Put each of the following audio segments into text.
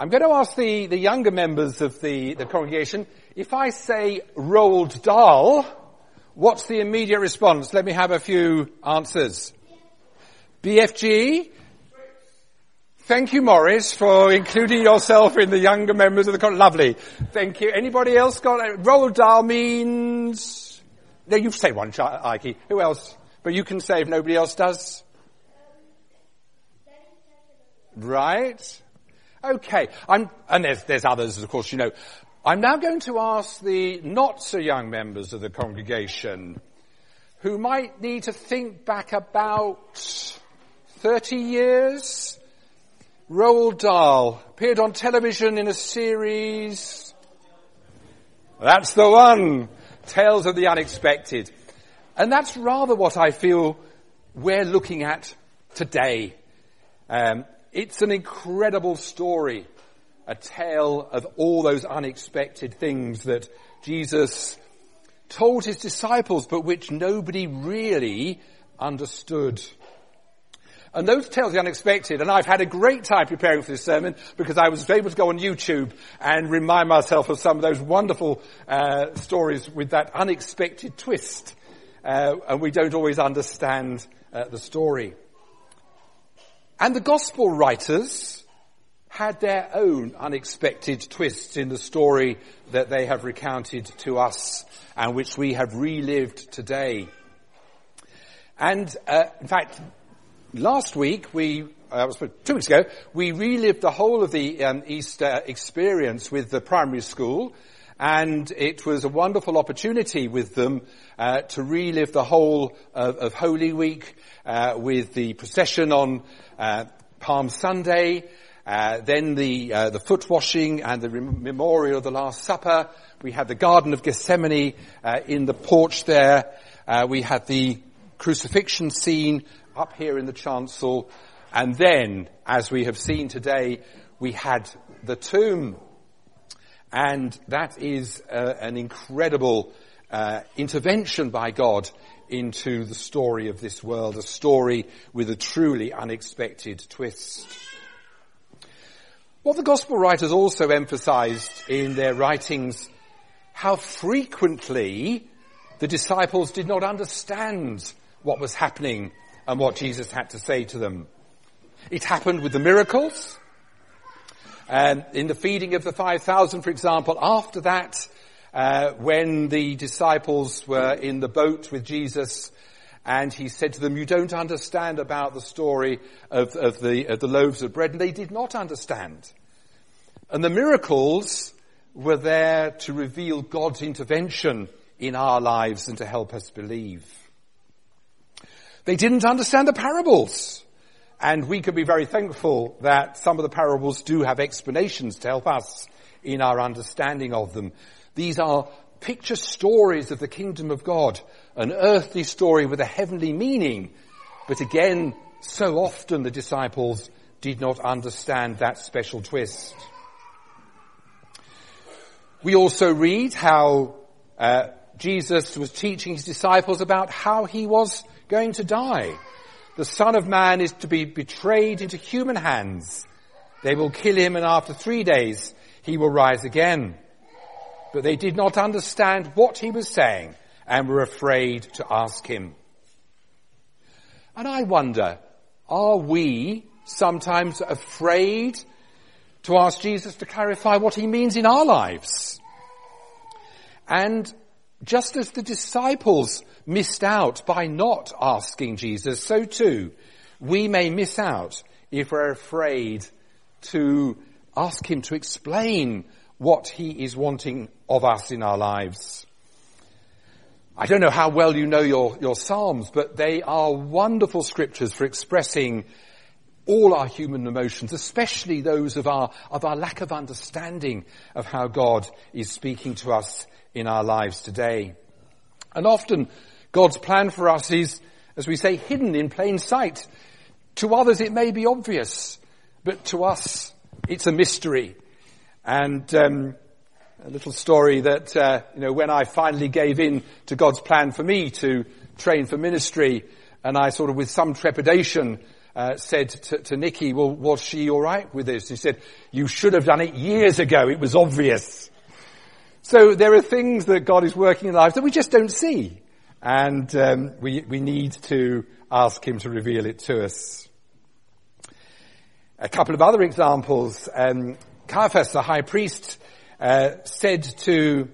I'm going to ask the younger members of the congregation, if I say Roald Dahl, what's the immediate response? Let me have a few answers. BFG? Thank you, Morris, for including yourself in the younger members of the congregation. Lovely. Thank you. Anybody else got it? Roald Dahl means... No, you say one, Ike. Who else? But you can say if nobody else does. Right. Okay. And there's others, of course, you know. I'm now going to ask the not-so-young members of the congregation who might need to think back about 30 years. Roald Dahl appeared on television in a series. That's the one. Tales of the Unexpected. And that's rather what I feel we're looking at today. It's an incredible story, a tale of all those unexpected things that Jesus told his disciples, but which nobody really understood. And those tales of the unexpected, and I've had a great time preparing for this sermon because I was able to go on YouTube and remind myself of some of those wonderful stories with that unexpected twist. And we don't always understand the story. And the gospel writers had their own unexpected twists in the story that they have recounted to us and which we have relived today. And in fact, last week, 2 weeks ago, we relived the whole of the Easter experience with the primary school, and it was a wonderful opportunity with them to relive the whole of Holy Week with the procession on Palm Sunday, then the foot washing and the memorial of the Last Supper. We had the Garden of Gethsemane in the porch there. We had the crucifixion scene up here in the chancel. And then, as we have seen today, we had the tomb. And that is an incredible intervention by God into the story of this world, a story with a truly unexpected twist. What the gospel writers also emphasized in their writings, how frequently the disciples did not understand what was happening and what Jesus had to say to them. It happened with the miracles. In the feeding of the 5,000, for example, after that, when the disciples were in the boat with Jesus and he said to them, you don't understand about the story of the loaves of bread. And they did not understand. And the miracles were there to reveal God's intervention in our lives and to help us believe. They didn't understand the parables. And we can be very thankful that some of the parables do have explanations to help us in our understanding of them. These are picture stories of the kingdom of God, an earthly story with a heavenly meaning. But again, so often the disciples did not understand that special twist. We also read how Jesus was teaching his disciples about how he was going to die. The Son of Man is to be betrayed into human hands. They will kill him, and after 3 days he will rise again. But they did not understand what he was saying and were afraid to ask him. And I wonder, are we sometimes afraid to ask Jesus to clarify what he means in our lives? And just as the disciples missed out by not asking Jesus, so too we may miss out if we're afraid to ask him to explain what he is wanting of us in our lives. I don't know how well you know your Psalms, but they are wonderful scriptures for expressing all our human emotions, especially those of our lack of understanding of how God is speaking to us in our lives today. And often God's plan for us is, as we say, hidden in plain sight. To others it may be obvious, but to us it's a mystery. And a little story that, when I finally gave in to God's plan for me to train for ministry, and I sort of with some trepidation said to Nikki, well, was she all right with this? He said, you should have done it years ago. It was obvious. So there are things that God is working in lives that we just don't see. And we need to ask him to reveal it to us. A couple of other examples. Caiaphas, the high priest, said to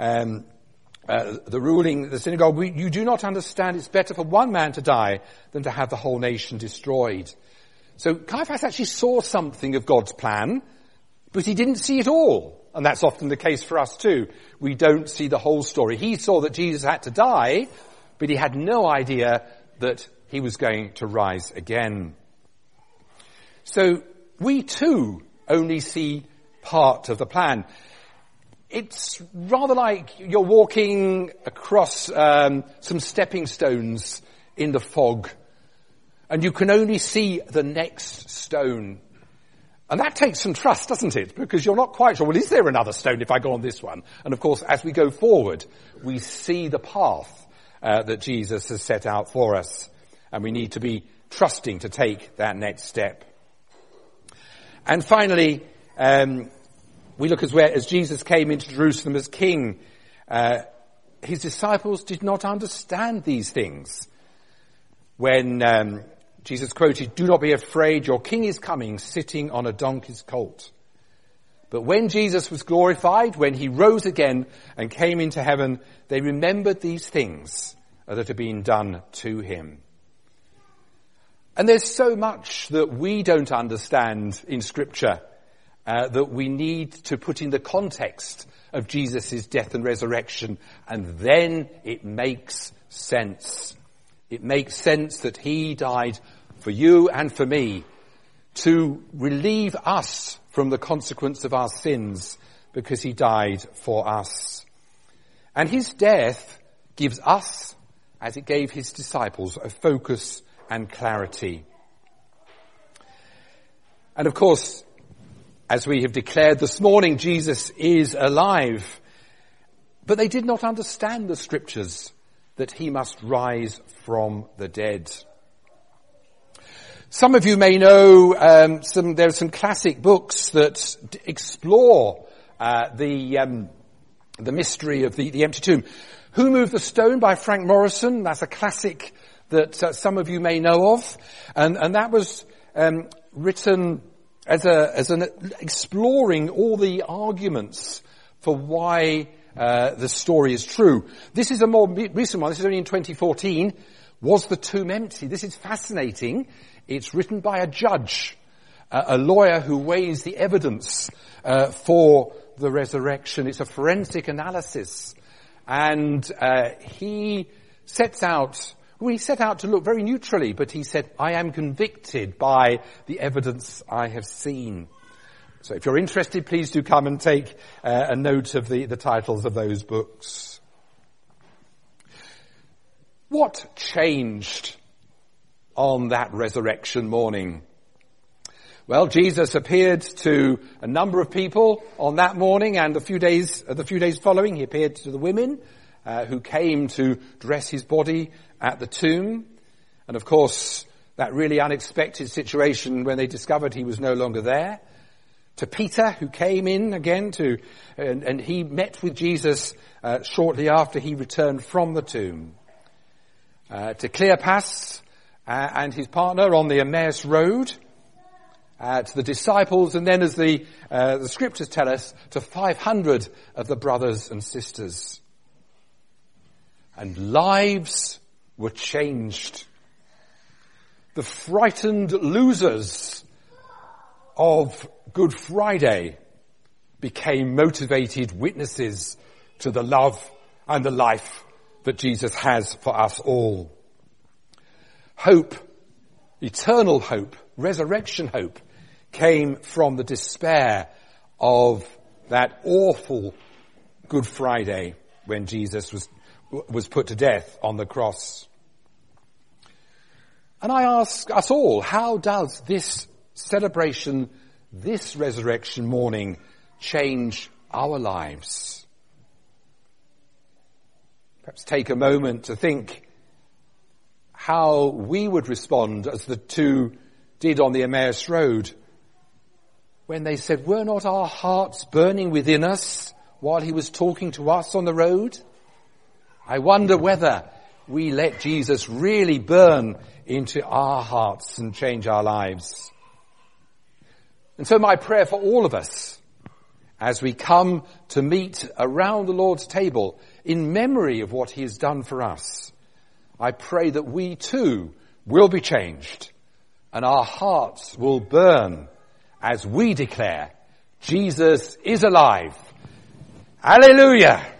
the synagogue, you do not understand, it's better for one man to die than to have the whole nation destroyed. So Caiaphas actually saw something of God's plan, but he didn't see it all. And that's often the case for us too. We don't see the whole story. He saw that Jesus had to die, but he had no idea that he was going to rise again. So we too only see part of the plan. It's rather like you're walking across some stepping stones in the fog, and you can only see the next stone. And that takes some trust, doesn't it? Because you're not quite sure, well, is there another stone if I go on this one? And of course, as we go forward, we see the path that Jesus has set out for us. And we need to be trusting to take that next step. And finally, we look as Jesus came into Jerusalem as king, his disciples did not understand these things. When Jesus quoted, do not be afraid, your king is coming, sitting on a donkey's colt. But when Jesus was glorified, when he rose again and came into heaven, they remembered these things that had been done to him. And there's so much that we don't understand in Scripture that we need to put in the context of Jesus' death and resurrection, and then it makes sense. It makes sense that he died for you and for me to relieve us from the consequence of our sins because he died for us. And his death gives us, as it gave his disciples, a focus and clarity. And of course, as we have declared this morning, Jesus is alive. But they did not understand the Scriptures that he must rise from the dead. Some of you may know there are some classic books that explore the mystery of the empty tomb. Who Moved the Stone by Frank Morrison? That's a classic that some of you may know of, and that was written as an exploring all the arguments for why the story is true. This is a more recent one. This is only in 2014. Was the tomb empty? This is fascinating. It's written by a judge, a lawyer who weighs the evidence for the resurrection. It's a forensic analysis, and he set out to look very neutrally, but he said, I am convicted by the evidence I have seen. So if you're interested, please do come and take a note of the titles of those books. What changed on that resurrection morning? Well, Jesus appeared to a number of people on that morning, and the few days following, he appeared to the women who came to dress his body at the tomb. And of course, that really unexpected situation when they discovered he was no longer there. To Peter, who came in again and he met with Jesus shortly after he returned from the tomb. To Cleopas and his partner on the Emmaus Road. To the disciples, and then as the scriptures tell us, to 500 of the brothers and sisters. And lives were changed. The frightened losers of Good Friday became motivated witnesses to the love and the life that Jesus has for us all. Hope, eternal hope, resurrection hope, came from the despair of that awful Good Friday when Jesus was put to death on the cross. And I ask us all, how does this celebration, this resurrection morning, change our lives? Perhaps take a moment to think how we would respond as the two did on the Emmaus Road when they said, were not our hearts burning within us while he was talking to us on the road? I wonder whether we let Jesus really burn into our hearts and change our lives. And so my prayer for all of us as we come to meet around the Lord's table in memory of what he has done for us, I pray that we too will be changed and our hearts will burn as we declare, Jesus is alive. Hallelujah!